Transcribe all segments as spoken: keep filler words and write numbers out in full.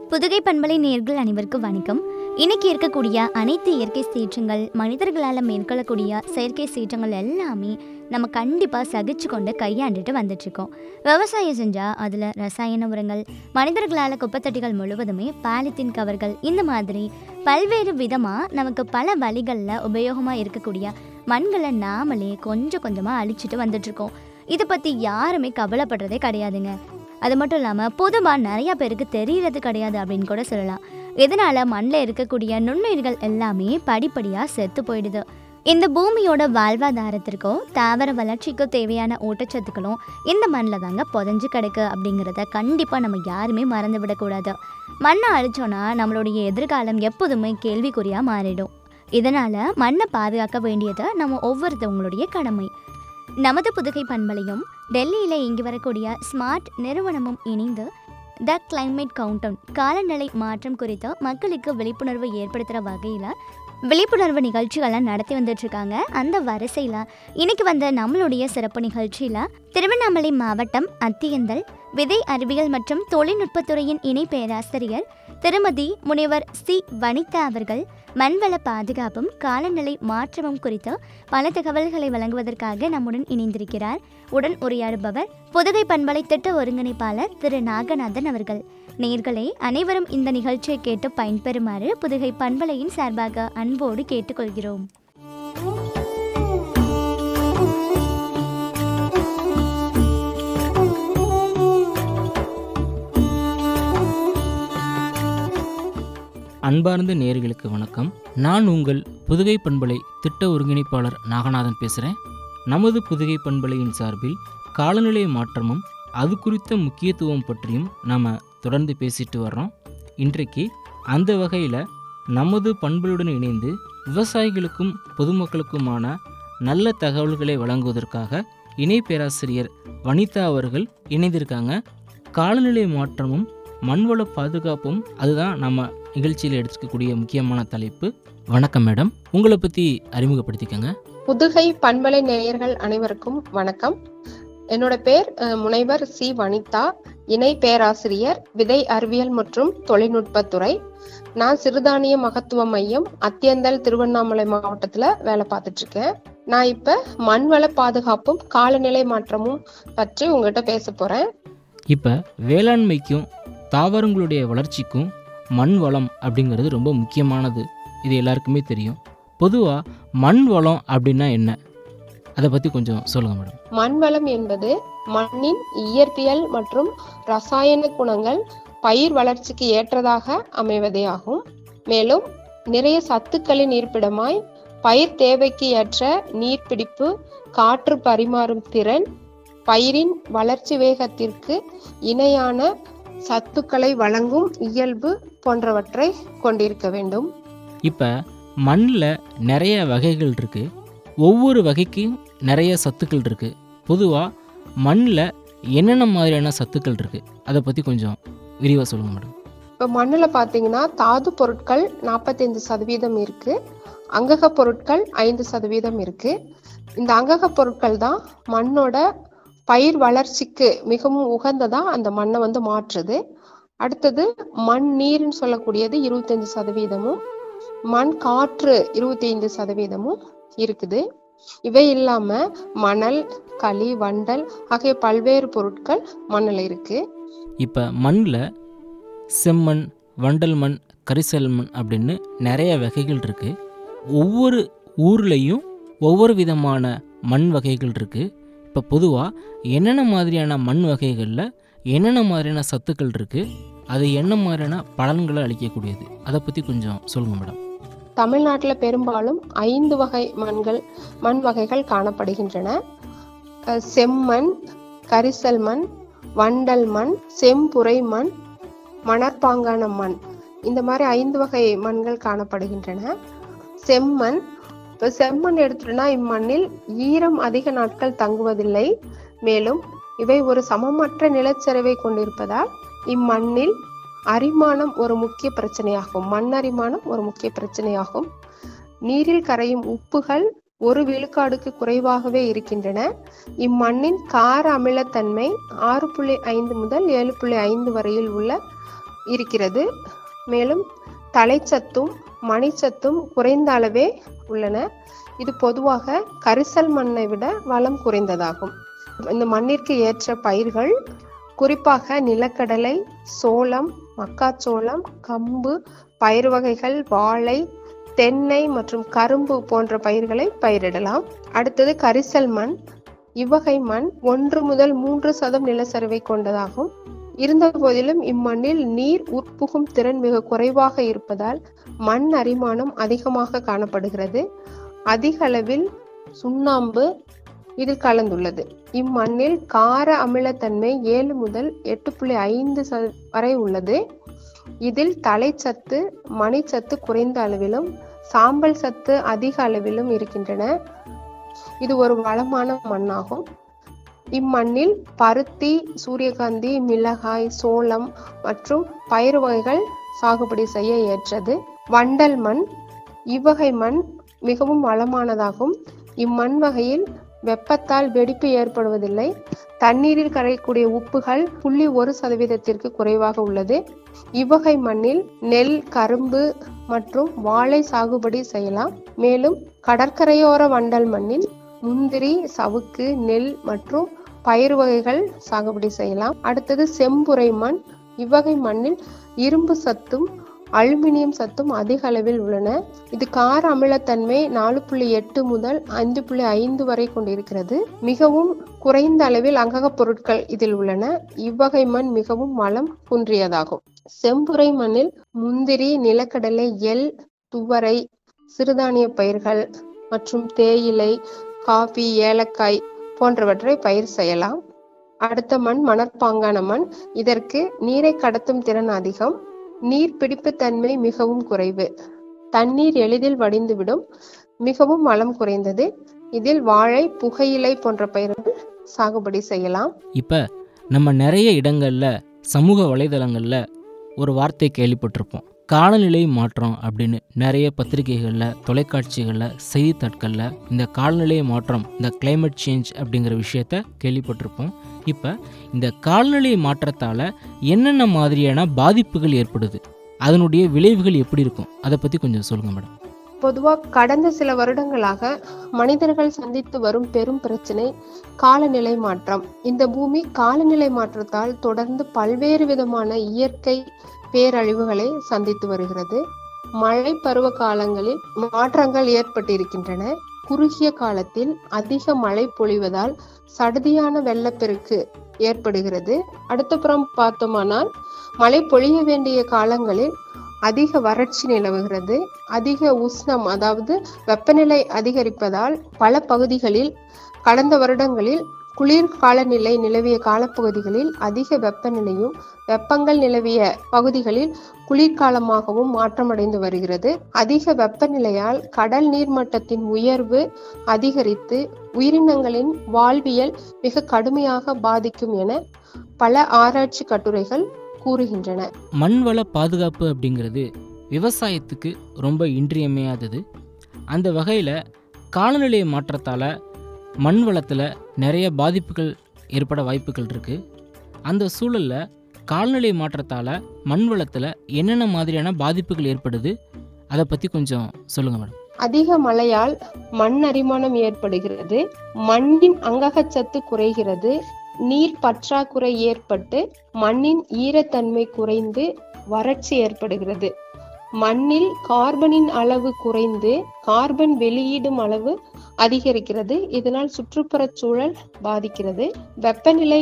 புதுகை பண்பலை நேயர்கள் அனைவருக்கும் வணக்கம். இன்னைக்கு இருக்கக்கூடிய அனைத்து இயற்கை சீற்றங்கள், மனிதர்களால் மேற்கொள்ளக்கூடிய செயற்கை சீற்றங்கள் எல்லாமே நம்ம கண்டிப்பாக சகிச்சு கொண்டு கையாண்டுட்டு வந்துட்டுருக்கோம். விவசாயம் செஞ்சால் அதில் ரசாயன உரங்கள், மனிதர்களால் குப்பைத்தொட்டிகள் முழுவதுமே பாலித்தீன் கவர்கள், இந்த மாதிரி பல்வேறு விதமாக நமக்கு பல வழிகளில் உபயோகமாக இருக்கக்கூடிய மண்களை நாமளே கொஞ்சம் கொஞ்சமாக அழிச்சிட்டு வந்துட்டுருக்கோம். இதை பற்றி யாருமே கவலைப்படுறதே கிடையாதுங்க. அது மட்டும் இல்லாமல் பொதுவாக நிறையா பேருக்கு தெரியறது கிடையாது அப்படின்னு கூட சொல்லலாம். இதனால் மண்ணில் இருக்கக்கூடிய நுண்ணுயிர்கள் எல்லாமே படிப்படியாக செத்து போயிடுது. இந்த பூமியோட வாழ்வாதாரத்திற்கோ தாவர வளர்ச்சிக்கோ தேவையான ஊட்டச்சத்துக்களும் இந்த மண்ணில் தாங்க புதஞ்சு கிடக்கு அப்படிங்கிறத கண்டிப்பாக நம்ம யாருமே மறந்து விடக்கூடாது. மண்ணை அழிச்சோன்னா நம்மளுடைய எதிர்காலம் எப்போதுமே கேள்விக்குறியாக மாறிடும். இதனால் மண்ணை பாதுகாக்க வேண்டியது நம்ம ஒவ்வொருத்தவங்களுடைய கடமை. நமது புதுகை பண்பலையும் டெல்லியில் இங்கு வரக்கூடிய ஸ்மார்ட் நிறுவனமும் இணைந்து த கிளைமேட் கவுண்டவுன் காலநிலை மாற்றம் குறித்து மக்களுக்கு விழிப்புணர்வு ஏற்படுத்துகிற வகையில் விழிப்புணர்வு நிகழ்ச்சிகளை நடத்தி வந்துட்டுருக்காங்க. அந்த வரிசையில் இன்னைக்கு வந்த நம்மளுடைய சிறப்பு நிகழ்ச்சியில் திருவண்ணாமலை மாவட்டம் அத்தியந்தல் விதை அறிவியல் மற்றும் தொழில்நுட்பத்துறையின் இணை பேராசிரியர் திருமதி முனைவர் சி வனிதா அவர்கள் மண்வள பாதுகாப்பும் காலநிலை மாற்றமும் குறித்து பல தகவல்களை வழங்குவதற்காக நம்முடன் இணைந்திருக்கிறார். உடன் உரையாடுபவர் புதுகை பண்பலை திட்ட ஒருங்கிணைப்பாளர் திரு நாகநாதன் அவர்கள். நேயர்களே, அனைவரும் இந்த நிகழ்ச்சியை கேட்டு பயன்பெறுமாறு புதுகை பண்பலையின் சார்பாக அன்போடு கேட்டுக்கொள்கிறோம். அன்பார்ந்த நேயர்களுக்கு வணக்கம். நான் உங்கள் புதுகை பண்பலை திட்ட ஒருங்கிணைப்பாளர் நாகநாதன் பேசுகிறேன். நமது புதுகை பண்பலையின் சார்பில் காலநிலை மாற்றமும் அது குறித்த முக்கியத்துவம் பற்றியும் நாம் தொடர்ந்து பேசிட்டு வர்றோம். இன்றைக்கு அந்த வகையில் நமது பண்பலுடன் இணைந்து விவசாயிகளுக்கும் பொதுமக்களுக்குமான நல்ல தகவல்களை வழங்குவதற்காக இணை பேராசிரியர் வனிதா அவர்கள் இணைந்திருக்காங்க. காலநிலை மாற்றமும் மண்வள பாதுகாப்பும் அதுதான் நம்ம நிகழ்ச்சியில் எடுத்துக்கக்கூடிய முக்கியமான தலைப்பு. வணக்கம் மேடம், உங்களை பற்றி அறிமுகப்படுத்திக்கங்க. புதுகை பண்பலை நேயர்கள் அனைவருக்கும் வணக்கம். என்னோட பேர் முனைவர் சி வனிதா, இணை பேராசிரியர் விதை அறிவியல் மற்றும் தொழில்நுட்பத்துறை. நான் சிறுதானிய மகத்துவ மையம் அத்தியந்தல் திருவண்ணாமலை மாவட்டத்துல வேலை பார்த்துட்டு இருக்கேன். நான் இப்ப மண்வள பாதுகாப்பும் காலநிலை மாற்றமும் பற்றி உங்ககிட்ட பேச போறேன். இப்போ வேளாண்மைக்கும் தாவரங்களுடைய வளர்ச்சிக்கும் மண் வளம் அப்படிங்கிறது ரொம்ப முக்கியமானது. இது எல்லாருக்குமே தெரியும். பொதுவாக மண் வளம் அப்படின்னா என்ன, அதை பற்றி கொஞ்சம் சொல்லுங்க மேடம். மண் வளம் என்பது மண்ணின் இயற்பியல் மற்றும் ரசாயன குணங்கள் பயிர் வளர்ச்சிக்கு ஏற்றதாக அமைவதே ஆகும். மேலும் நிறைய சத்துக்களின் இருப்பிடமாய் பயிர் தேவைக்கு ஏற்ற நீர்பிடிப்பு, காற்று பரிமாறும் திறன், பயிரின் வளர்ச்சி வேகத்திற்கு இணையான சத்துக்களை வழங்கும் இயல்பு போன்றவற்றை கொண்டிருக்க வேண்டும். இப்போ மண்ணில் நிறைய வகைகள் இருக்கு. ஒவ்வொரு வகைக்கும் நிறைய சத்துக்கள் இருக்கு. பொதுவாக மண்ணில் என்னென்ன மாதிரியான சத்துக்கள் இருக்கு, அதை பற்றி கொஞ்சம் விரிவாக சொல்லுங்க மேடம். இப்போ மண்ணில் பார்த்தீங்கன்னா தாது பொருட்கள் நாற்பத்தைந்து சதவீதம் இருக்கு, அங்கக பொருட்கள் ஐந்து சதவீதம் இருக்கு. இந்த அங்கக பொருட்கள் தான் மண்ணோட பயிர் வளர்ச்சிக்கு மிகவும் உகந்ததா அந்த மண்ணை வந்து மாற்றுது. அடுத்தது மண் நீர்னு சொல்லக்கூடியது இருபத்தஞ்சு சதவீதமும், மண் காற்று இருபத்தி ஐந்து சதவீதமும் இருக்குது. இவை இல்லாம மணல், களி, வண்டல் ஆகிய பல்வேறு பொருட்கள் மண்ணில் இருக்கு. இப்போ மண்ணில் செம்மண், வண்டல் மண், கரிசல் மண் அப்படின்னு நிறைய வகைகள் இருக்கு. ஒவ்வொரு ஊர்லேயும் ஒவ்வொரு விதமான மண் வகைகள் இருக்கு. இப்போ பொதுவாக என்னென்ன மாதிரியான மண் வகைகளில் என்னென்ன மாதிரியான சத்துக்கள் இருக்குது, அது என்ன மாதிரியான பலன்களை அளிக்கக்கூடியது, அதை பற்றி கொஞ்சம் சொல்லுங்க மேடம். தமிழ்நாட்டில் பெரும்பாலும் ஐந்து வகை மண்கள் மண் வகைகள் காணப்படுகின்றன. செம்மண், கரிசல் மண், வண்டல் மண், செம்புரை மண், மணற்பாங்கான மண், இந்த மாதிரி ஐந்து வகை மண்கள் காணப்படுகின்றன. செம்மண், இப்போ செம்மண் எடுத்துட்டோம்னா இம்மண்ணில் ஈரம் அதிக நாட்கள் தங்குவதில்லை. மேலும் இவை ஒரு சமமற்ற நிலச்சரிவை கொண்டிருப்பதால் இம்மண்ணில் அரிமானம் ஒரு முக்கிய பிரச்சனையாகும். மண் அரிமானம் ஒரு முக்கிய பிரச்சனையாகும். நீரில் கரையும் உப்புகள் ஒரு விழுக்காடுக்கு குறைவாகவே இருக்கின்றன. இம்மண்ணின் கார அமிலத்தன்மை ஆறு புள்ளி ஐந்து முதல் ஏழு புள்ளி ஐந்து வரையில் உள்ள இருக்கிறது. மேலும் தலைச்சத்தும் மணிச்சத்தும் குறைந்த அளவே உள்ளன. இது பொதுவாக கரிசல் மண்ணை விட வளம் குறைந்ததாகும். இந்த மண்ணிற்கு ஏற்ற பயிர்கள் குறிப்பாக நிலக்கடலை, சோளம், மக்காச்சோளம், கம்பு, பயிர் வகைகள், வாழை, தென்னை மற்றும் கரும்பு போன்ற பயிர்களை பயிரிடலாம். அடுத்தது கரிசல் மண். இவ்வகை மண் ஒன்று முதல் மூன்று சதம் நிலச்சரிவை கொண்டதாகும். இருந்த போதிலும் இம்மண்ணில் நீர் உட்புகும் திறன் மிக குறைவாக இருப்பதால் மண் அரிமானம் அதிகமாக காணப்படுகிறது. அதிக அளவில் சுண்ணாம்பு இதில் கலந்துள்ளது. இம்மண்ணில் கார அமிலத்தன்மை ஏழு முதல் எட்டு புள்ளி ஐந்து வரை உள்ளது. இதில் தலைச்சத்து, மணிச்சத்து குறைந்த அளவிலும் சாம்பல் சத்து அதிக அளவிலும் இருக்கின்றன. இது ஒரு வளமான மண்ணாகும். இம்மண்ணில் பருத்தி, சூரியகாந்தி, மிளகாய், சோளம் மற்றும் பயிர் வகைகள் சாகுபடி செய்ய ஏற்றது. வண்டல் மண். இவ்வகை மண் மிகவும் வளமானதாகும். இம்மண் வகையில் வெப்பத்தால் வெடிப்பு ஏற்படுவதில்லை. தண்ணீரில் கரையக்கூடிய உப்புகள் புள்ளி ஒரு சதவீதத்திற்கு குறைவாக உள்ளது. இவ்வகை மண்ணில் நெல், கரும்பு மற்றும் வாழை சாகுபடி செய்யலாம். மேலும் கடற்கரையோர வண்டல் மண்ணில் முந்திரி, சவுக்கு, நெல் மற்றும் பயிர் வகைகள் சாகுபடி செய்யலாம். அடுத்தது செம்புரை மண். இவ்வகை மண்ணில் இரும்பு சத்தும் அலுமினியம் சத்தும் அதிக அளவில் உள்ளன. இது கார அமிலத்தன்மை நாலு புள்ளி எட்டு முதல் ஐந்து புள்ளி ஐந்து வரை கொண்டிருக்கிறது. மிகவும் குறைந்த அளவில் அங்கக பொருட்கள் இதில் உள்ளன. இவ்வகை மண் மிகவும் வளம் குன்றியதாகும். செம்புரை மண்ணில் முந்திரி, நிலக்கடலை, எள், துவரை, சிறுதானிய பயிர்கள் மற்றும் தேயிலை, காபி, ஏலக்காய் போன்றவற்றை பயிர் செய்யலாம். அடுத்த மண் மணற்பாங்கான மண். இதற்கு நீரை கடத்தும் திறன் அதிகம். நீர் பிடிப்பு தன்மை மிகவும் குறைவு. தண்ணீர் எளிதில் வடிந்துவிடும். மிகவும் வளம் குறைந்தது. இதில் வாழை, புகையிலை போன்ற பயிர்கள் சாகுபடி செய்யலாம். இப்போ நம்ம நிறைய இடங்களில் சமூக வலைதளங்களில் ஒரு வார்த்தை கேள்விப்பட்டிருப்போம், காலநிலை மாற்றம் அப்படின்னு. நிறைய பத்திரிகைகளில், தொலைக்காட்சிகளில், செய்தித்தாட்களில் இந்த காலநிலை மாற்றம், இந்த கிளைமேட் சேஞ்ச் அப்படிங்கிற விஷயத்த கேள்விப்பட்டிருப்போம். இப்போ இந்த காலநிலை மாற்றத்தால் என்னென்ன மாதிரியான பாதிப்புகள் ஏற்படுது, அதனுடைய விளைவுகள் எப்படி இருக்கும், அதை பற்றி கொஞ்சம் சொல்லுங்கள் மேடம். பொதுவாக கடந்த சில வருடங்களாக மனிதர்கள் சந்தித்து வரும் பெரும் பிரச்சனை காலநிலை மாற்றம். இந்த பூமி காலநிலை மாற்றத்தால் தொடர்ந்து பல்வேறு விதமான இயற்கை பேரழிவுகளை சந்தித்து வருகிறது. மழை பருவ காலங்களில் மாற்றங்கள் ஏற்பட்டிருக்கின்றன. குறுகிய காலத்தில் அதிக மழை பொழிவதால் சடுதியான வெள்ளப்பெருக்கு ஏற்படுகிறது. அடுத்த புறம் பார்த்தோமானால் மழை பொழிய வேண்டிய காலங்களில் அதிக வறட்சி நிலவுகிறது. அதிக உஷ்ணம், அதாவது வெப்பநிலை அதிகரிப்பதால் பல பகுதிகளில் கடந்த வருடங்களில் குளிர் காலநிலை நிலவிய காலப்பகுதிகளில் அதிக வெப்பநிலையும், வெப்பங்கள் நிலவிய பகுதிகளில் குளிர்காலமாகவும் மாற்றமடைந்து வருகிறது. அதிக வெப்பநிலையால் கடல் நீர்மட்டத்தின் உயர்வு அதிகரித்து உயிரினங்களின் வாழ்வியல் மிக கடுமையாக பாதிக்கும் என பல ஆராய்ச்சி கட்டுரைகள் கூறுகின்றன. மண்வள பாதுகாப்பு அப்படிங்கிறது விவசாயத்துக்கு ரொம்ப இன்றியமையாதது. அந்த வகையில் காலநிலை மாற்றத்தால் மண் வளத்தில் நிறைய பாதிப்புகள் ஏற்பட வாய்ப்புகள் இருக்குது. அந்த சூழலில் காலநிலை மாற்றத்தால் மண் வளத்தில் என்னென்ன மாதிரியான பாதிப்புகள் ஏற்படுது, அதை பற்றி கொஞ்சம் சொல்லுங்கள் மேடம். அதிக மழையால் மண் அரிமானம் ஏற்படுகிறது. மண்ணின் அங்ககச்சத்து குறைகிறது. நீர் பற்றாக்குறை ஏற்பட்டு மண்ணின் ஈரத்தன்மை குறைந்து வறட்சி ஏற்படுகிறது. மண்ணில் கார்பனின் அளவு குறைந்து கார்பன் வெளியீடும் அளவு அதிகரிக்கிறது. இதனால் சுற்றுப்புற சூழல் பாதிக்கிறது. வெப்பநிலை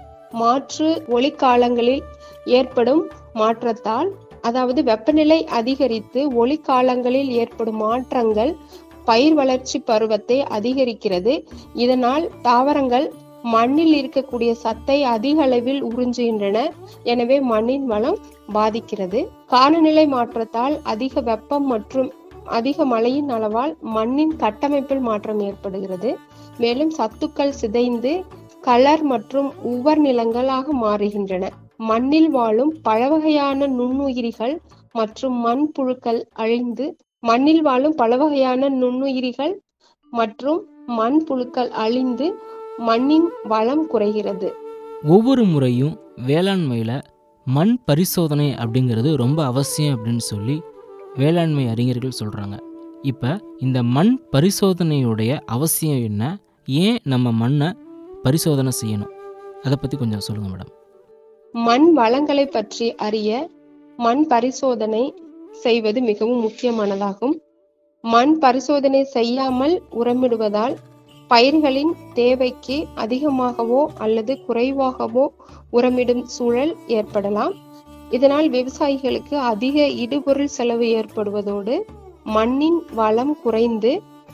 மாற்று ஒளிக்காலங்களில் ஏற்படும் மாற்றத்தால், அதாவது வெப்பநிலை அதிகரித்து ஒளிக்காலங்களில் ஏற்படும் மாற்றங்கள் பயிர் வளர்ச்சி பருவத்தை அதிகரிக்கிறது. இதனால் தாவரங்கள் மண்ணில் இருக்கக்கூடிய சத்தை அதிக அளவில் உறிஞ்சுகின்றன. எனவே மண்ணின் வளம் பாதிக்கிறது. காலநிலை மாற்றத்தால் அதிக வெப்பம் மற்றும் அதிக மழையின் அளவால் மண்ணின் கட்டமைப்பில் மாற்றம் ஏற்படுகிறது. மேலும் சத்துக்கள் சிதைந்து கலர் மற்றும் உவர் நிலங்களாக மாறுகின்றன. மண்ணில் வாழும் பலவகையான நுண்ணுயிரிகள் மற்றும் மண் புழுக்கள் அழிந்து மண்ணில் வாழும் பலவகையான நுண்ணுயிரிகள் மற்றும் மண் புழுக்கள் அழிந்து மண்ணின் வளம் குறைகிறது. ஒவ்வொரு முறையும் வேளாண்மையில் மண் பரிசோதனை அப்படிங்கிறது ரொம்ப அவசியம் அப்படின்னு சொல்லி வேளாண்மை அறிஞர்கள் சொல்கிறாங்க. இப்போ இந்த மண் பரிசோதனையுடைய அவசியம் என்ன, ஏன் நம்ம மண்ணை பரிசோதனை செய்யணும், அதை பற்றி கொஞ்சம் சொல்லுங்கள் மேடம். மண் வளங்களை பற்றி அறிய மண் பரிசோதனை செய்வது மிகவும் முக்கியமானதாகும். மண் பரிசோதனை செய்யாமல் உரமிடுவதால் பயிர்களின் தேவைக்கு அதிகமாகவோ அல்லது குறைவாகவோ உரமிடும் சூழல் ஏற்படலாம். இதனால் விவசாயிகளுக்கு அதிக இடுபொருள் செலவு ஏற்படுவதோடு மண்ணின் வளம் குறைந்து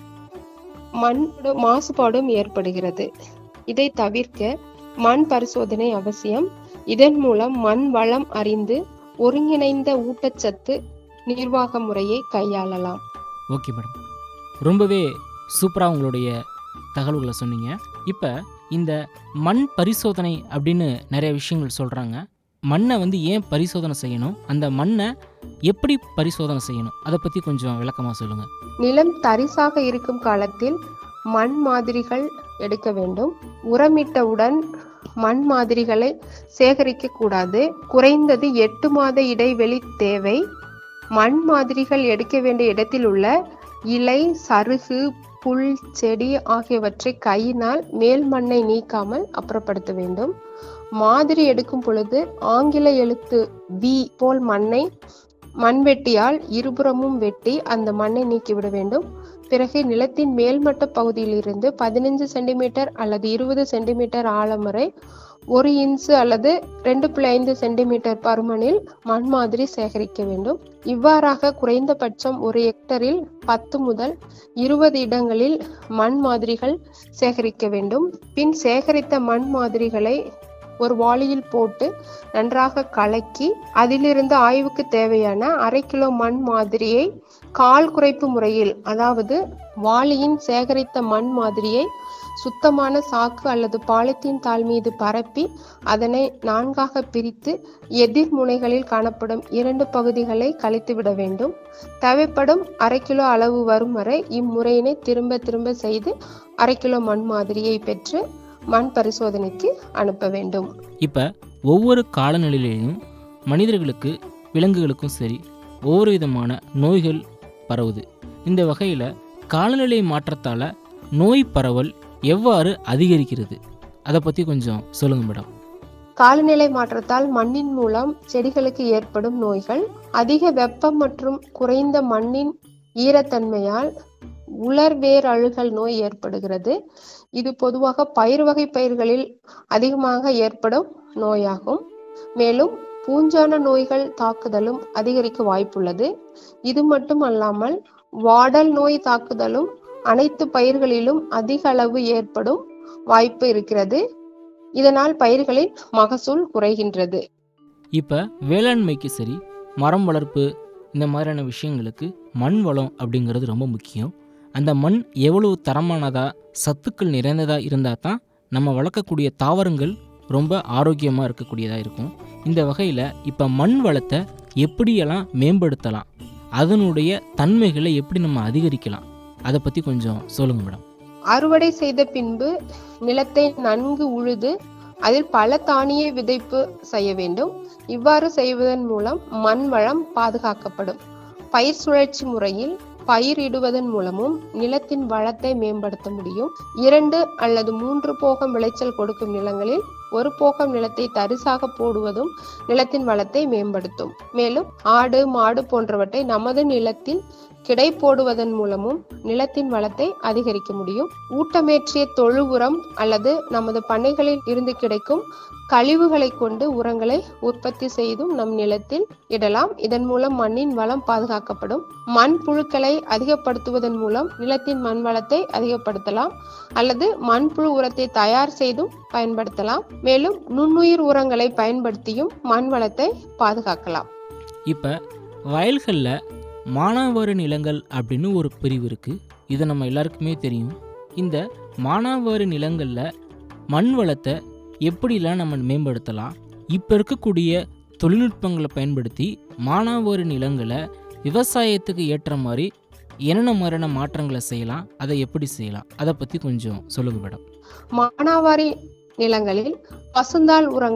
மண் மாசுபாடும் ஏற்படுகிறது. இதை தவிர்க்க மண் பரிசோதனை அவசியம். இதன் மூலம் மண் வளம் அறிந்து ஒருங்கிணைந்த ஊட்டச்சத்து நிர்வாக முறையை கையாளலாம். ஓகே மேடம், ரொம்பவே சூப்பராக உங்களுடைய தகவல்களை சொன்னீங்க. இப்போ இந்த மண் பரிசோதனை அப்படின்னு நிறைய விஷயங்கள் சொல்கிறாங்க. மண்ணை வந்து ஏன் பரிசோதனை செய்யணும், அந்த மண்ணை எப்படி பரிசோதனை செய்யணும், அதை பற்றி கொஞ்சம் விளக்கமாக சொல்லுங்கள். நிலம் தரிசாக இருக்கும் காலத்தில் மண் மாதிரிகள் எடுக்க வேண்டும். உரமிட்டவுடன் மண் மாதிரிகளை சேகரிக்க கூடாது. குறைந்தது எட்டு மாத இடைவெளி தேவை. மண் மாதிரிகள் எடுக்க வேண்டிய இடத்தில் உள்ள இலை, சருகு, புல், செடி ஆகியவற்றை கையினால் மேல் மண்ணை நீக்காமல் அப்புறப்படுத்த வேண்டும். மாதிரி எடுக்கும் பொழுது ஆங்கில எழுத்து வி போல் மண்ணை மண்வெட்டியால் இருபுறமும் வெட்டி அந்த மண்ணை நீக்கிவிட வேண்டும். பிறகு நிலத்தின் மேல்மட்ட பகுதியில் இருந்து பதினைந்து சென்டிமீட்டர் அல்லது இருபது சென்டிமீட்டர் ஆழம் வரை ஒரு இன்ச்சு அல்லது ரெண்டு புள்ளி ஐந்து சென்டிமீட்டர் பருமனில் மண் மாதிரி சேகரிக்க வேண்டும். இவ்வாறாக குறைந்தபட்சம் ஒரு ஹெக்டரில் பத்து முதல் இருபது இடங்களில் மண் மாதிரிகள் சேகரிக்க வேண்டும். பின் சேகரித்த மண் மாதிரிகளை ஒரு வாளியில் போட்டு நன்றாக கலக்கி அதிலிருந்து ஆய்வுக்கு தேவையான அரை கிலோ மண் மாதிரியை கால் குறைப்பு முறையில், அதாவது வாளியின் சேகரித்த மண் மாதிரியை சுத்தமான சாக்கு அல்லது பாலித்தீன் தாள் மீது பரப்பி அதனை நான்காக பிரித்து எதிர் முனைகளில் காணப்படும் இரண்டு பகுதிகளை கழித்துவிட வேண்டும். தேவைப்படும் அரை கிலோ அளவு வரும் வரை இம்முறையினை திரும்ப திரும்ப செய்து அரை கிலோ மண் மாதிரியை பெற்று மண் பரிசோதனைக்கு அனுப்ப வேண்டும். இப்போ ஒவ்வொரு காலநிலையிலையும் மனிதர்களுக்கு விலங்குகளுக்கும் சரி ஒவ்வொரு விதமான நோய்கள் பரவுது. இந்த வகையில் காலநிலை மாற்றத்தால் நோய் பரவல் எவ்வாறு அதிகரிக்கிறது, அதை பற்றி கொஞ்சம் சொல்லுங்க மேடம். காலநிலை மாற்றத்தால் மண்ணின் மூலம் செடிகளுக்கு ஏற்படும் நோய்கள். அதிக வெப்பம் மற்றும் குறைந்த மண்ணின் ஈரத்தன்மையால் உலர்வேர் அழுகல் நோய் ஏற்படுகிறது. இது பொதுவாக பயிர் வகை பயிர்களில் அதிகமாக ஏற்படும் நோயாகும். மேலும் பூஞ்சான நோய்கள் தாக்குதலும் அதிகரிக்க வாய்ப்புள்ளது. இது மட்டும் அல்லாமல் வாடல் நோய் தாக்குதலும் அனைத்து பயிர்களிலும் அதிக அளவு ஏற்படும் வாய்ப்பு இருக்கிறது. இதனால் பயிர்களின் மகசூல் குறைகின்றது. இப்போ வேளாண்மைக்கு சரி மரம் வளர்ப்பு இந்த மாதிரியான விஷயங்களுக்கு மண் வளம் அப்படிங்கிறது ரொம்ப முக்கியம். அந்த மண் எவ்வளவு தரமானதா சத்துக்கள் நிறைந்ததா இருந்தால் தான் நம்ம வளர்க்கக்கூடிய தாவரங்கள் ரொம்ப ஆரோக்கியமாக இருக்கக்கூடியதாக இருக்கும். இந்த வகையில் இப்போ மண் வளத்தை எப்படியெல்லாம் மேம்படுத்தலாம், அதனுடைய தன்மைகளை எப்படி நம்ம அதிகரிக்கலாம், அதை பற்றி கொஞ்சம் சொல்லுங்க மேடம். அறுவடை செய்த பின்பு நிலத்தை நன்கு உழுது அதில் பல தானிய விதைப்பு செய்ய வேண்டும். இவ்வாறு செய்வதன் மூலம் மண் வளம் பாதுகாக்கப்படும். பயிர் சுழற்சி முறையில் பயிரிடுவதன் மூலமும் நிலத்தின் வளத்தை மேம்படுத்த முடியும். இரண்டு அல்லது மூன்று போகம் விளைச்சல் கொடுக்கும் நிலங்களில் ஒரு போகம் நிலத்தை தரிசாக போடுவதும் நிலத்தின் வளத்தை மேம்படுத்தும். மேலும் ஆடு, மாடு போன்றவற்றை நமது நிலத்தில் கிடை போடுவதன் மூலமும் நிலத்தின் வளத்தை அதிகரிக்க முடியும். ஊட்டமேற்றிய தொழு உரம் அல்லது நமது பண்ணைகளில் இருந்து கிடைக்கும் கழிவுகளை கொண்டு உரங்களை உற்பத்தி செய்தும் நம் நிலத்தில் இடலாம். இதன் மூலம் மண்ணின் வளம் பாதுகாக்கப்படும். மண் புழுக்களை அதிகப்படுத்துவதன் மூலம் நிலத்தின் மண் வளத்தை அதிகப்படுத்தலாம் அல்லது மண்புழு உரத்தை தயார் செய்தும் பயன்படுத்தலாம். மேலும் நுண்ணுயிர் உரங்களை பயன்படுத்தியும் மண் வளத்தை பாதுகாக்கலாம். இப்போ வயல்களில் மானாவாரி நிலங்கள் அப்படின்னு ஒரு பிரிவு இருக்குது. இது நம்ம எல்லாருக்குமே தெரியும். இந்த மானாவாரி நிலங்களில் மண் வளத்தை எப்படிலாம் நம்ம மேம்படுத்தலாம், இப்போ இருக்கக்கூடிய தொழில்நுட்பங்களை பயன்படுத்தி மானாவாரி நிலங்களை விவசாயத்துக்கு ஏற்ற மாதிரி என்னென்ன மாதிரியான மாற்றங்களை செய்யலாம், அதை எப்படி செய்யலாம், அதை பற்றி கொஞ்சம் சொல்லுங்க மேடம். மானாவாரி நிலங்களில் பசுந்தாள் உரங்களை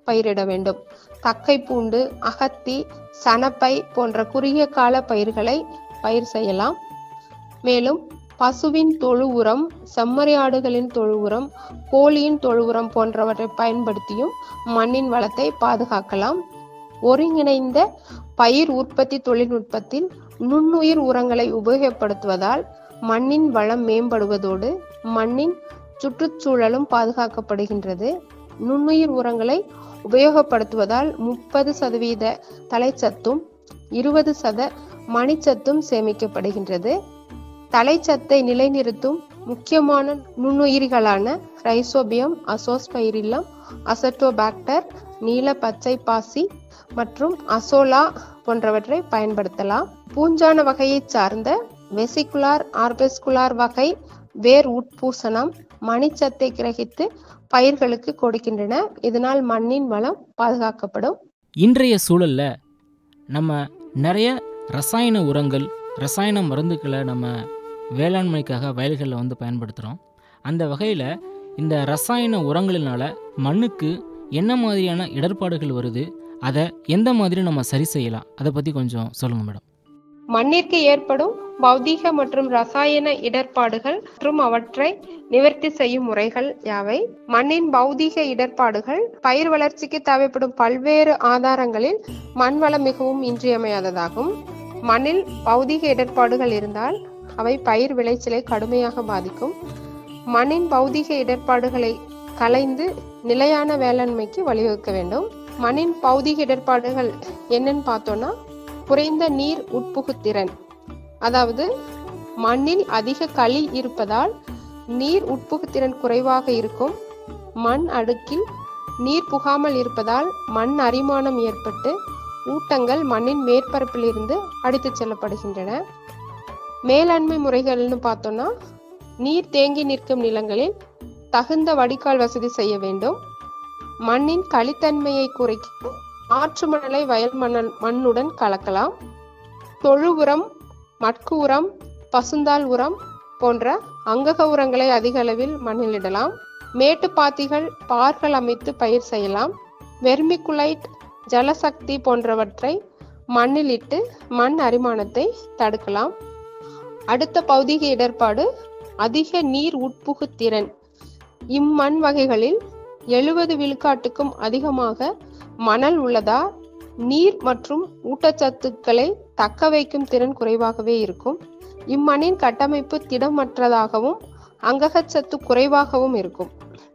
பயிரிட வேண்டும். தக்கை பூண்டு, அகத்தி, சணப்பை போன்ற குறுகிய கால பயிர்களை பயிர் செய்யலாம். மேலும் பசுவின் தொழு உரம், செம்மறி ஆடுகளின் தொழு உரம், கோழியின் தொழு உரம் போன்றவற்றை பயன்படுத்தியும் மண்ணின் வளத்தை பாதுகாக்கலாம். ஒருங்கிணைந்த பயிர் உற்பத்தி தொழில்நுட்பத்தில் நுண்ணுயிர் உரங்களை உபயோகப்படுத்துவதால் மண்ணின் வளம் மேம்படுவதோடு மண்ணின் சுற்றுச்சூழலும் பாதுகாக்கப்படுகின்றது. நுண்ணுயிர் உரங்களை உபயோகப்படுத்துவதால் முப்பது சதவீத தலைச்சத்தும் இருபது சத மணிச்சத்தும் சேமிக்கப்படுகின்றது. தலைச்சத்தை நிலைநிறுத்தும் முக்கியமான நுண்ணுயிரிகளான ரைசோபியம், அசோஸ்பைரில்லம், அசட்டோபாக்டர், நீல பச்சை பாசி மற்றும் அசோலா போன்றவற்றை பயன்படுத்தலாம். பூஞ்சான வகையை சார்ந்த வெசிகுலார், ஆர்பெஸ்குலார் வகை வேர் உட்பூசணம் மணிச்சத்தை கிரகித்து பயிர்களுக்கு கொடுக்கின்றன. இதனால் மண்ணின் வளம் பாதுகாக்கப்படும். இன்றைய சூழல்ல நம்ம நிறைய ரசாயன உரங்கள், ரசாயன மருந்துக்களை நம்ம வேளாண்மைக்காக வயல்களில் வந்து பயன்படுத்துகிறோம். அந்த வகையில் இந்த ரசாயன உரங்களினால மண்ணுக்கு என்ன மாதிரியான இடர்பாடுகள் வருது, அதை எந்த மாதிரி நம்ம சரி செய்யலாம், அதை பற்றி கொஞ்சம் சொல்லுங்கள் மேடம். மண்ணிற்கு ஏற்படும் பௌதீக மற்றும் ரசாயன இடர்பாடுகள் மற்றும் அவற்றை நிவர்த்தி செய்யும் முறைகள் யாவை? மண்ணின் பௌதீக இடர்பாடுகள் பயிர் வளர்ச்சிக்கு தேவைப்படும் பல்வேறு ஆதாரங்களில் மண் வளம் மிகவும் இன்றியமையாததாகும். மண்ணில் பௌதீக இடர்பாடுகள் இருந்தால் அவை பயிர் விளைச்சலை கடுமையாக பாதிக்கும். மண்ணின் பௌதீக இடர்பாடுகளை களைந்து நிலையான வேளாண்மைக்கு வழிவகுக்க வேண்டும். மண்ணின் பௌதீக இடர்பாடுகள் என்னன்னு பார்த்தோம்னா, குறைந்த நீர் உட்புகுத்திறன், அதாவது மண்ணில் அதிக களி இருப்பதால் நீர் உட்புகுத்திறன் குறைவாக இருக்கும். மண் அடுக்கில் நீர் புகாமல் இருப்பதால் மண் அரிமானம் ஏற்பட்டு ஊட்டங்கள் மண்ணின் மேற்பரப்பில் இருந்து அடித்து செல்லப்படுகின்றன. மேலாண்மை முறைகள்னு பார்த்தோம்னா, நீர் தேங்கி நிற்கும் நிலங்களில் தகுந்த வடிகால் வசதி செய்ய வேண்டும். மண்ணின் களித்தன்மையை குறைக்கும் ஆற்று மணலை வயல் மணல் மண்ணுடன் கலக்கலாம். தொழு உரம், மட்கு உரம், பசுந்தாள் உரம் போன்ற அங்கக உரங்களை அதிக அளவில் மண்ணில் இடலாம். மேட்டு பாத்திகள், பார்கள் அமைத்து பயிர் செய்யலாம். வெர்மிகுலைட், ஜலசக்தி போன்றவற்றை மண்ணில் இட்டு மண் அரிமானத்தை தடுக்கலாம். அடுத்த பௌதீக இடர்பாடு அதிக நீர் உட்புகு திறன். இம்மண் வகைகளில் எழுபது விழுக்காட்டுக்கும் அதிகமாக மணல் உள்ளதா நீர் மற்றும் ஊட்டச்சத்துக்களை தக்க வைக்கும் திறன் குறைவாகவே இருக்கும். இம்மண்ணின் கட்டமைப்பு திடமற்றதாகவும் அங்ககச்சத்து குறைவாகவும் இருக்கும்.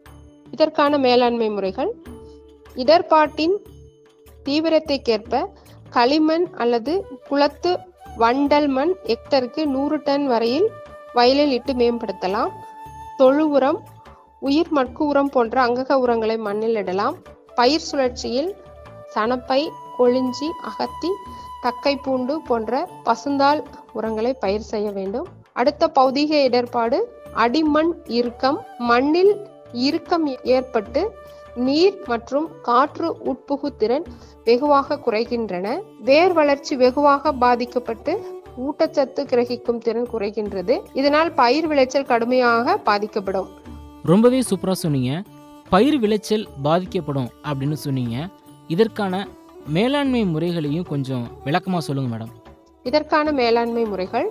இதற்கான மேலாண்மை முறைகள்: இடர்பாட்டின் தீவிரத்தைக்கேற்ப களிமண் அல்லது குளத்து வண்டல் மண் ஹெக்டருக்கு நூறு டன் வரையில் வயலில் இட்டு மேம்படுத்தலாம். தொழு உரம், உயிர் மட்கு உரம் போன்ற அங்கக உரங்களை மண்ணில் இடலாம். பயிர் சுழற்சியில் சணப்பை, கொளிஞ்சி, அகத்தி, தக்கை பூண்டு போன்ற பசுந்தாள் உரங்களை பயிர் செய்ய வேண்டும். அடுத்த பௌதீக இடர்பாடு அடிமண் இறுக்கம். மண்ணில் இறுக்கம் ஏற்பட்டு நீர் மற்றும் காற்று உட்புகு திறன் வெகுவாக குறைகின்றன. வேர் வளர்ச்சி வெகுவாக பாதிக்கப்பட்டு ஊட்டச்சத்து கிரகிக்கும் திறன் குறைகின்றது. இதனால் பயிர் விளைச்சல் கடுமையாக பாதிக்கப்படும். ரொம்பவே சூப்பராக சொன்னீங்க. பயிர் விளைச்சல் பாதிக்கப்படும் அப்படின்னு சொன்னீங்க. இதற்கான மேலாண்மை முறைகளையும் கொஞ்சம் விளக்கமாக சொல்லுங்க மேடம். இதற்கான மேலாண்மை முறைகள்: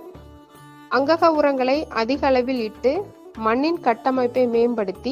அங்கக உரங்களை அதிக அளவில் இட்டு மண்ணின் கட்டமைப்பை மேம்படுத்தி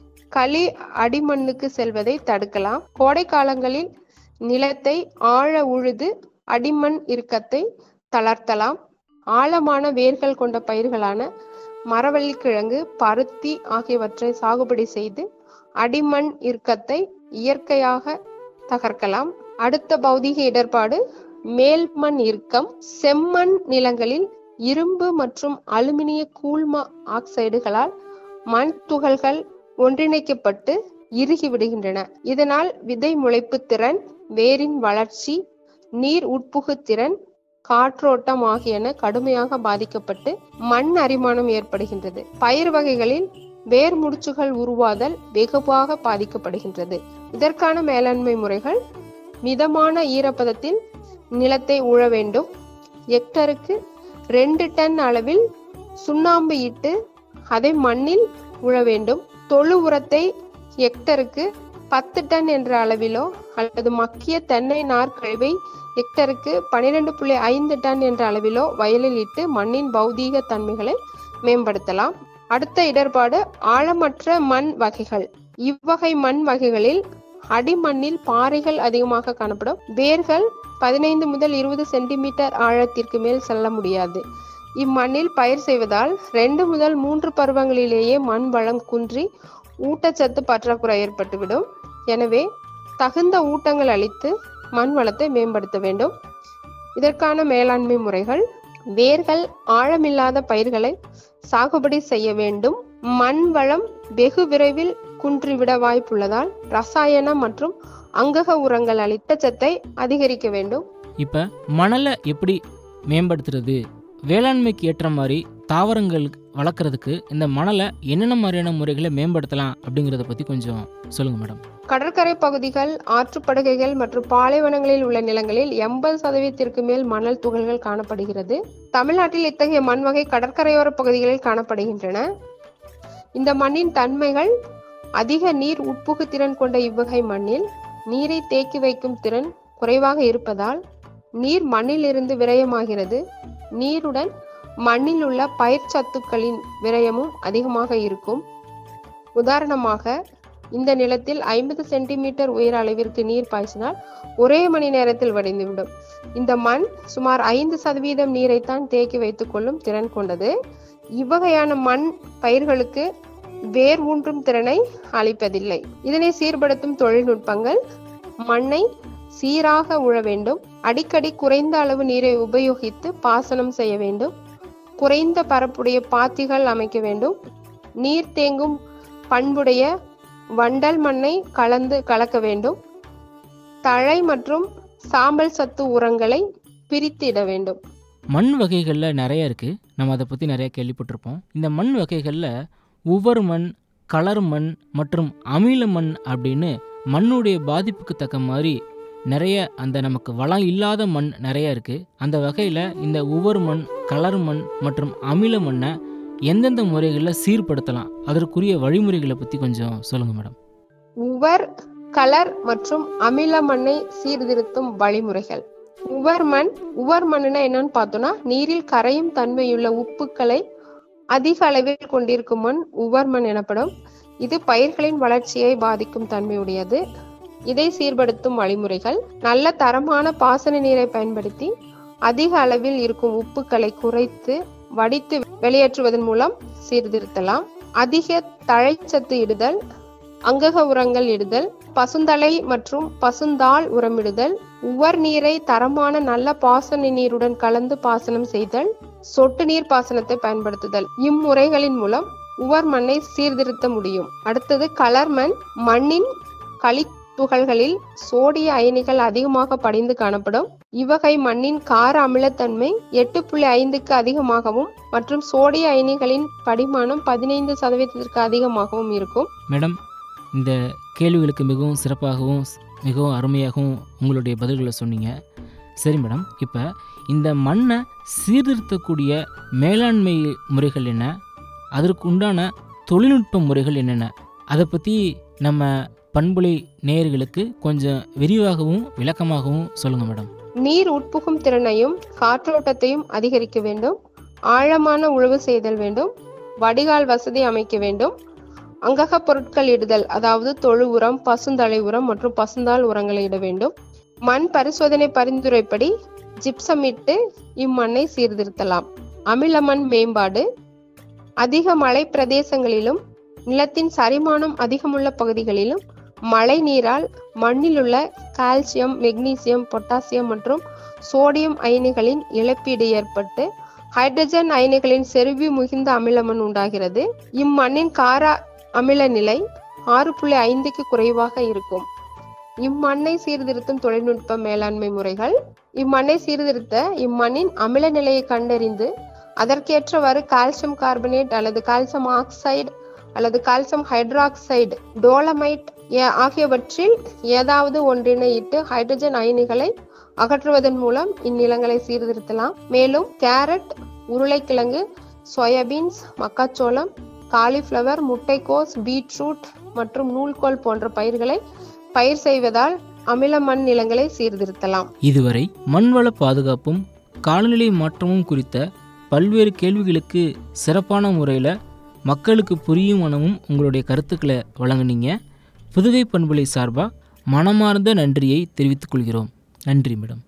களி அடிமண்ணுக்கு செல்வதை தடுக்கலாம். கோடை காலங்களில் நிலத்தை ஆழ உழுது அடிமண் இறுக்கத்தை தளர்த்தலாம். ஆழமான வேர்கள் கொண்ட பயிர்களான மரவள்ளிக்கிழங்கு, பருத்தி ஆகியவற்றை சாகுபடி செய்து அடிமண் இறுக்கத்தை இயற்கையாக தகர்க்கலாம். அடுத்த பௌதீக இடர்பாடு மேல்மண் இறுக்கம். செம்மண் நிலங்களில் இரும்பு மற்றும் அலுமினிய கூழ்ம ஆக்சைடுகளால் மண் துகள்கள் ஒன்றிணைக்கப்பட்டு இறுகி விடுகின்றன. இதனால் விதை முளைப்பு திறன், வேரின் வளர்ச்சி, நீர் உட்புகு திறன், காற்றோட்டம் ஆகியன கடுமையாக பாதிக்கப்பட்டு மண் அரிமானம் ஏற்படுகின்றது. பயிர் வகைகளில் வேர் முடிச்சுகள் உருவாதல் வெகுவாக பாதிக்கப்படுகின்றது. இதற்கான மேலாண்மை முறைகள்: மிதமான ஈரப்பதத்தில் நிலத்தை உழ வேண்டும். ஹெக்டருக்கு ரெண்டு டன் அளவில் சுண்ணாம்பு இட்டு அதை மண்ணில் உழ வேண்டும். தொழு உரத்தை ஹெக்டருக்கு பத்து டன் என்ற அளவிலோ அல்லது மக்கிய தென்னை நார் கழிவை ஹெக்டருக்கு பனிரெண்டு புள்ளி ஐந்து டன் என்ற அளவிலோ வயலில் இட்டு மண்ணின் பௌதீக தன்மைகளை மேம்படுத்தலாம். அடுத்த இடர்பாடு ஆழமற்ற மண் வகைகள். இவ்வகை மண் வகைகளில் அடிமண்ணில் பாறைகள் அதிகமாக காணப்படும். வேர்கள் பதினைந்து முதல் இருபது சென்டிமீட்டர் ஆழத்திற்கு மேல் செல்ல முடியாது. இம்மண்ணில் பயிர் செய்வதால் ரெண்டு முதல் மூன்று பருவங்களிலேயே மண் வளம் குன்றி ஊட்டச்சத்து பற்றாக்குறை ஏற்பட்டுவிடும். எனவே தகுந்த ஊட்டங்கள் அளித்து மண் வளத்தை மேம்படுத்த வேண்டும். இதற்கான மேலாண்மை முறைகள்: வேர்கள் ஆழமில்லாத பயிர்களை சாகுபடி செய்ய வேண்டும். மண் வளம் வெகு விரைவில் குன்றிவிட வாய்ப்புள்ளதால் ரசாயன மற்றும் அங்கக உரங்கள் அளித்த சத்தை அதிகரிக்க வேண்டும். இப்போ மணலை எப்படி மேம்படுத்துறது, வேளாண்மைக்கு ஏற்ற மாதிரி தாவரங்கள் வளர்க்குறதுக்கு இந்த மணலை என்னென்ன மாதிரியான முறைகளை மேம்படுத்தலாம் அப்படிங்கிறத பற்றி கொஞ்சம் சொல்லுங்கள் மேடம். கடற்கரை பகுதிகள், ஆற்றுப்படுகைகள் மற்றும் பாலைவனங்களில் உள்ள நிலங்களில் எண்பது சதவீதத்திற்கு மேல் மணல் துகள்கள் காணப்படுகிறது. தமிழ்நாட்டில் இத்தகைய மண் வகை கடற்கரையோர பகுதிகளில் காணப்படுகின்றன. இந்த மண்ணின் தன்மைகள்: அதிக நீர் உட்புகு திறன் கொண்ட இவ்வகை மண்ணில் நீரை தேக்கி வைக்கும் திறன் குறைவாக இருப்பதால் நீர் மண்ணில் இருந்து விரயமாகிறது. நீருடன் மண்ணில் உள்ள பயிர் சத்துக்களின் விரயமும் அதிகமாக இருக்கும். உதாரணமாக, இந்த நிலத்தில் ஐம்பது சென்டிமீட்டர் உயர அளவிற்கு நீர் பாய்ச்சினால் ஒரே மணி நேரத்தில் வடிந்துவிடும். இந்த மண் சுமார் ஐந்து சதவீதம் நீரைத்தான் தேக்கி வைத்துக் கொள்ளும் திறன் கொண்டது. இவ்வகையான மண் பயிர்களுக்கு வேர் ஊன்றும் திறனை அளிப்பதில்லை. இதனை சீர்படுத்தும் தொழில்நுட்பங்கள்: மண்ணை சீராக உழ வேண்டும். அடிக்கடி குறைந்த அளவு நீரை உபயோகித்து பாசனம் செய்ய வேண்டும். குறைந்த பரப்புடைய பாத்திகள் அமைக்க வேண்டும். நீர் தேங்கும் பண்புடைய வண்டல் மண்ணை கலந்து கலக்க வேண்டும். தழை மற்றும் சாம்பல் சத்து உரங்களை பிரித்திட வேண்டும். மண் வகைகளில் நிறைய இருக்குது, நம்ம அதை பற்றி நிறைய கேள்விப்பட்டிருப்போம். இந்த மண் வகைகளில் உவர் மண், கலர் மண் மற்றும் அமில மண் அப்படின்னு மண்ணுடைய பாதிப்புக்கு தக்க மாதிரி நிறைய அந்த நமக்கு வளம் இல்லாத மண் நிறைய இருக்குது. அந்த வகையில் இந்த உவர் மண், கலர் மண் மற்றும் அமில மண்ணை எந்தெந்த முறைகளில் சீர்படுத்தலாம், அதற்குரிய வழிமுறைகளை பற்றி கொஞ்சம் சொல்லுங்கள் மேடம். உவர், கலர் மற்றும் அமில மண்ணை சீர்திருத்தும் வழிமுறைகள். உவர் மண் உவர் மண்ணுனா என்னன்னு பார்த்தோம்னா, நீரில் கரையும் தன்மையுள்ள உப்புக்களை அதிக அளவில் கொண்டிருக்கும் மண் உவர் மண் எனப்படும். இது பயிர்களின் வளர்ச்சியை பாதிக்கும் தன்மையுடையது. இதை சீர்படுத்தும் வழிமுறைகள்: நல்ல தரமான பாசன நீரை பயன்படுத்தி அதிக அளவில் இருக்கும் உப்புக்களை குறைத்து வடித்து வெளியேற்றுவதன் மூலம் சீர்திருத்தலாம். அதிக தழைச்சத்து இடுதல், அங்கக உரங்கள் இடுதல், பசுந்தலை மற்றும் பசுந்தாள் உரமிடுதல், உவர் நீரை தரமான நல்ல பாசன நீருடன் கலந்து பாசனம் செய்தல், சொட்டு நீர் பாசனத்தை பயன்படுத்துதல். இம்முறைகளின் மூலம் உவர் மண்ணை சீர்திருத்த முடியும். அடுத்தது கலர் மண். மண்ணின் களி துகள்களில் சோடிய அயனிகள் அதிகமாக படிந்து காணப்படும். இவ்வகை மண்ணின் கார அமிலத்தன்மை எட்டு புள்ளி ஐந்துக்கு அதிகமாகவும் மற்றும் சோடிய அயனிகளின் படிமானம் பதினைந்து சதவீதத்திற்கு அதிகமாகவும் இருக்கும். மேடம், இந்த கேள்விகளுக்கு மிகவும் சிறப்பாகவும் மிகவும் அருமையாகவும் உங்களுடைய பதில்களை சொன்னீங்க. சரி மேடம், இப்போ இந்த மண்ணை சீர்திருத்தக்கூடிய மேலாண்மை முறைகள் என்ன, அதற்கு உண்டான தொழில்நுட்ப முறைகள் என்னென்ன, அதை பற்றி நம்ம பண்புலை நேயர்களுக்கு கொஞ்சம் விரிவாகவும் விளக்கமாகவும் சொல்லுங்க மேடம். நீர் உட்புகும் திறனையும் காற்றோட்டத்தையும் அதிகரிக்க வேண்டும். ஆழமான உழவு செய்தல் வேண்டும். வடிகால் வசதி அமைக்க வேண்டும். அங்கக பொருட்கள் இடுதல், அதாவது தொழு உரம், பசுந்தலை உரம் மற்றும் பசுந்தாள் உரங்களை இட வேண்டும். மண் பரிசோதனை பரிந்துரைப்படி ஜிப்சம் இட்டு இம்மண்ணை சீர்திருத்தலாம். அமில மண் மேம்பாடு: அதிக மழை பிரதேசங்களிலும் நிலத்தின் சரிமானம் அதிகமுள்ள பகுதிகளிலும் மழை நீரால் மண்ணில் உள்ள கால்சியம், மெக்னீசியம், பொட்டாசியம் மற்றும் சோடியம் அயனிகளின் இழப்பீடு ஏற்பட்டு ஹைட்ரஜன் அயனிகளின் செறிவு மிகுந்த அமிலமண் உண்டாகிறது. இம்மண்ணின் கார அமில நிலை ஆறு புள்ளி ஐந்துக்கு குறைவாக இருக்கும். இம்மண்ணை சீர்திருத்தும் தொழில்நுட்ப மேலாண்மை முறைகள்: இம்மண்ணை சீர்திருத்த இம்மண்ணின் அமில நிலையை கண்டறிந்து அதற்கேற்றவாறு கால்சியம் கார்பனேட் அல்லது கால்சியம் ஆக்சைடு அல்லது கால்சியம் ஹைட்ராக்சைடு, டோலமைட் ஆகியவற்றில் ஏதாவது ஒன்றினை இட்டு ஹைட்ரஜன் அயனிகளை அகற்றுவதன் மூலம் இந்நிலங்களை சீர்திருத்தலாம். மேலும் கேரட், உருளைக்கிழங்கு, சோயாபீன்ஸ், மக்காச்சோளம், காலிஃப்ளவர், முட்டைக்கோஸ், பீட்ரூட், மற்றும் நூல்கோல் போன்ற பயிர்களை பயிர் செய்வதால் அமில மண் நிலங்களை சீர்திருத்தலாம். இதுவரை மண்வள பாதுகாப்பும் காலநிலை மாற்றமும் குறித்த பல்வேறு கேள்விகளுக்கு சிறப்பான முறையில் மக்களுக்கு புரியும் மனமும் உங்களுடைய கருத்துக்களை வழங்குனீங்க. புதுகை பண்பலை சார்பாக மனமார்ந்த நன்றியை தெரிவித்துக் கொள்கிறோம். நன்றி மேடம்.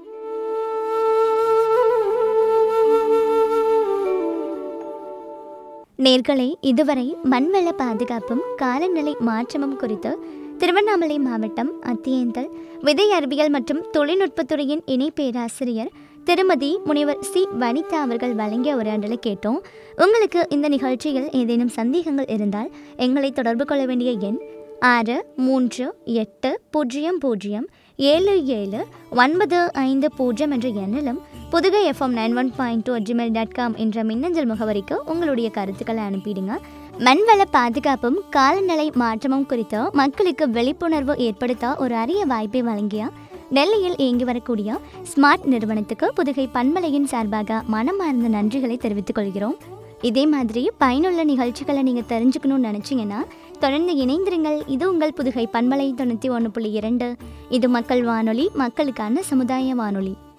நேர்களே, இதுவரை மண்வள பாதுகாப்பும் காலநிலை மாற்றமும் குறித்து திருவண்ணாமலை மாவட்டம் அத்தியந்தல் விதை அறிவியல் மற்றும் தொழில்நுட்பத்துறையின் இணை பேராசிரியர் திருமதி முனைவர் சி வனிதா அவர்கள் வழங்கிய உரையாடலை கேட்டோம். உங்களுக்கு இந்த நிகழ்ச்சியில் ஏதேனும் சந்தேகங்கள் இருந்தால் எங்களை தொடர்பு கொள்ள வேண்டிய எண் ஆறு மூன்று எட்டு பூஜ்ஜியம் பூஜ்ஜியம் ஏழு ஏழு ஒன்பது ஐந்து பூஜ்ஜியம் என்ற எண்ணிலும் Pudugai FM nine one point two Gmail dot com என்ற மின்னஞ்சல் முகவரிக்கு உங்களுடைய கருத்துக்களை அனுப்பிடுங்க. மண்வள பாதுகாப்பும் காலநிலை மாற்றமும் குறித்து மக்களுக்கு விழிப்புணர்வு ஏற்படுத்த ஒரு அரிய வாய்ப்பை வழங்கிய டெல்லியில் இயங்கி வரக்கூடிய ஸ்மார்ட் நிறுவனத்துக்கு புதுகை பண்பலையின் சார்பாக மனமார்ந்த நன்றிகளை தெரிவித்துக் கொள்கிறோம். இதே மாதிரி பயனுள்ள நிகழ்ச்சிகளை நீங்கள் தெரிஞ்சுக்கணும்னு நினச்சிங்கன்னா தொடர்ந்து இணைந்திருங்கள். இது உங்கள் புதுகை பண்பலை தொண்ணூற்றி ஒன்று புள்ளி இரண்டு. இது மக்கள் வானொலி, மக்களுக்கான சமுதாய வானொலி.